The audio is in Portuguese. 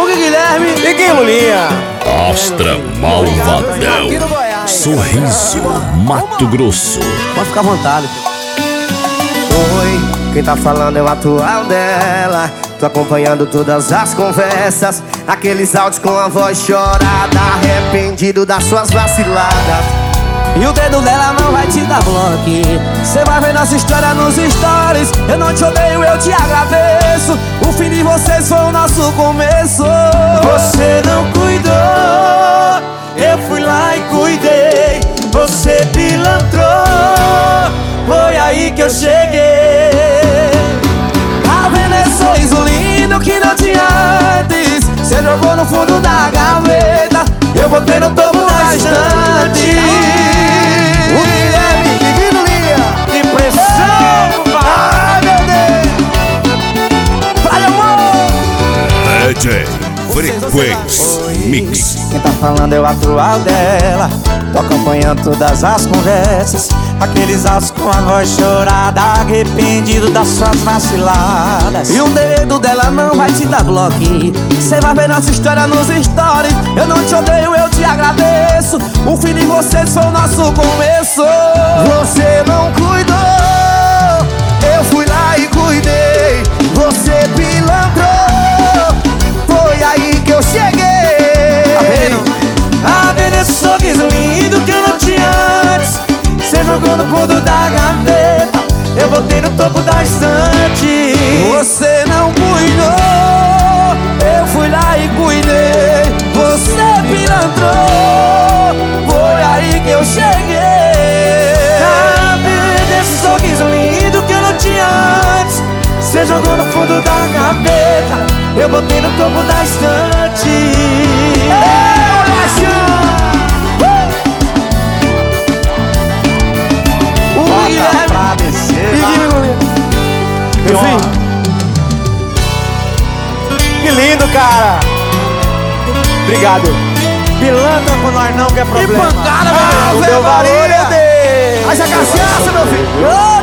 Hugo Guilherme e Guilherme. Astra Malvadão. Sorriso, Mato Grosso. Pode ficar à vontade. Oi, quem tá falando é o atual dela. Tô acompanhando todas as conversas, aqueles áudios com a voz chorada, arrependido das suas vaciladas. E o dedo dela não vai te dar bloco. Cê vai ver nossa história nos stories. Eu não te odeio, eu te agradeço. O fim de vocês foi o nosso começo. Você não cuidou, eu fui lá e cuidei. Você pilantrou, foi aí que eu cheguei. Tá vendo esse sorriso lindo que não tinha antes? Cê jogou no fundo da gaveta, eu botei no topo da estante. O Guilherme divino linha. Que pressão, Ai, meu Deus. Vai, amor. DJ Frequência Mix. Quem tá falando é o atual dela. Tô acompanhando todas as conversas, aqueles áudios com a voz chorada, arrependido das suas vaciladas. E o dedo dela não vai te dar bloco. Cê vai ver nossa história nos stories. Eu não te odeio, eu te agradeço. O fim de vocês foi o nosso começo. Você não cuidou, eu fui lá e cuidei. Você pilantrou, foi aí que eu cheguei. Tá vendo esse sorriso lindo que eu não tinha antes? Cê jogou no fundo da gaveta, eu botei no topo da estante. Você não cuidou, eu fui lá e cuidei. Você pilantrou, foi aí que eu cheguei. Tá vendo esse sorriso lindo que eu não tinha antes? Cê jogou no fundo da gaveta, eu botei no topo da estante. Que lindo, cara. Obrigado. Pilantra com nós não, que é problema. Que pancada, meu Deus. Meu varinho, meu Deus. Haja cachaça, meu filho.